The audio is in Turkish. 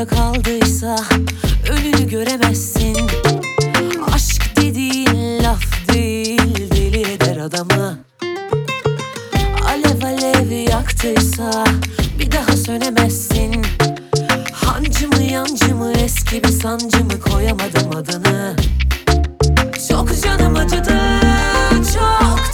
yarıda kaldıysa önünü göremezsin. Aşk dediğin laf değil, deli eder adamı. Alev alev yaktıysa bir daha sönemezsin. Hancı mı yancı mı, eski bir sancı mı, koyamadım adını. Çok canım acıdı, çok